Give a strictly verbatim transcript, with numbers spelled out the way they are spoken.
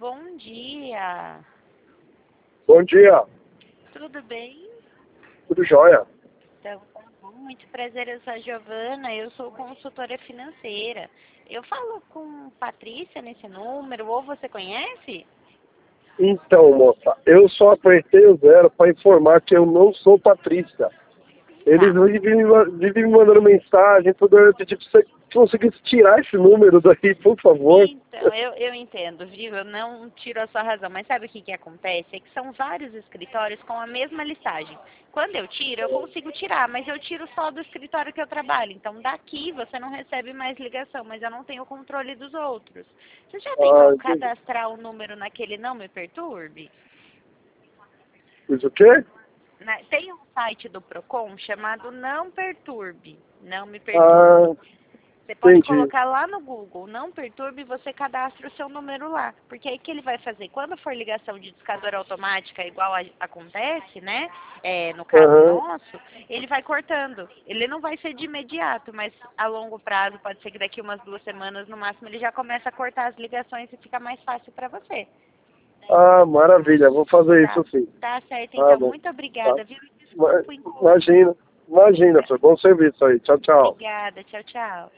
bom dia. Bom dia, Tudo bem? tudo jóia? Então, tá bom. Muito prazer, eu sou a Giovana, eu sou consultora financeira. Eu falo com Patrícia nesse número, ou você conhece? Então, moça, eu só apertei o zero para informar que eu não sou Patrícia. Eles Tá. vivem me ma- vivem me mandando mensagem, tudo, eu pedi pra você conseguisse tirar esse número daí, por favor. Então, eu, eu entendo, viu? Eu não tiro a sua razão, mas sabe o que, que acontece? É que são vários escritórios com a mesma listagem. Quando eu tiro, eu consigo tirar, mas eu tiro só do escritório que eu trabalho. Então, daqui você não recebe mais ligação, mas eu não tenho controle dos outros. Você já Ah, tentou entendi. cadastrar o número naquele Não Me Perturbe? Isso o quê? Na- tem um site do Procon chamado Não Perturbe. Não Me Perturbe. Ah, Você pode entendi. colocar lá no Google, Não Perturbe, e você cadastra o seu número lá. Porque aí que ele vai fazer? Quando for ligação de discadora automática, igual a- acontece, né? É, no caso Aham. nosso, ele vai cortando. Ele não vai ser de imediato, mas a longo prazo, pode ser que daqui umas duas semanas, no máximo, ele já começa a cortar as ligações e fica mais fácil para você. Ah, maravilha, vou fazer Tá, isso sim. tá certo, Tá então. bom. Muito Tá. obrigada, viu? Ma- Desculpa o incômodo. Imagina, imagina, foi bom serviço aí. Tchau, tchau. Obrigada. Tchau, tchau.